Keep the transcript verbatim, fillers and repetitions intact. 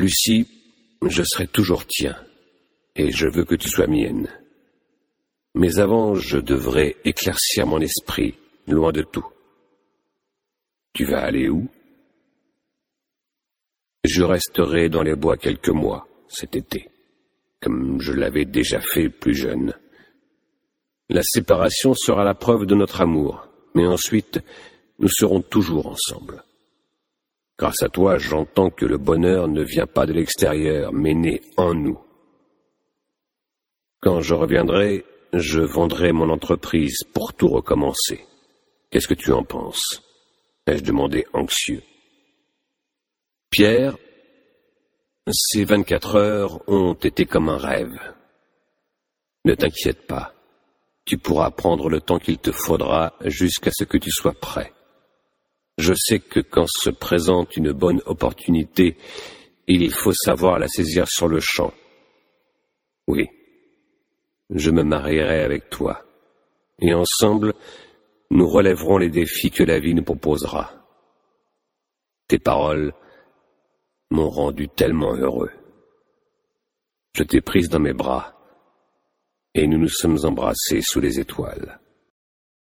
Lucie, je serai toujours tien, et je veux que tu sois mienne. Mais avant, je devrais éclaircir mon esprit, loin de tout. Tu vas aller où? Je resterai dans les bois quelques mois, cet été, comme je l'avais déjà fait plus jeune. La séparation sera la preuve de notre amour, mais ensuite, nous serons toujours ensemble. Grâce à toi, j'entends que le bonheur ne vient pas de l'extérieur, mais naît en nous. Quand je reviendrai, je vendrai mon entreprise pour tout recommencer. Qu'est-ce que tu en penses? Ai-je demandé anxieux. Pierre, ces vingt-quatre heures ont été comme un rêve. Ne t'inquiète pas, tu pourras prendre le temps qu'il te faudra jusqu'à ce que tu sois prêt. Je sais que quand se présente une bonne opportunité, il faut savoir la saisir sur le champ. Oui, je me marierai avec toi, et ensemble, nous relèverons les défis que la vie nous proposera. Tes paroles m'ont rendu tellement heureux. Je t'ai prise dans mes bras, et nous nous sommes embrassés sous les étoiles.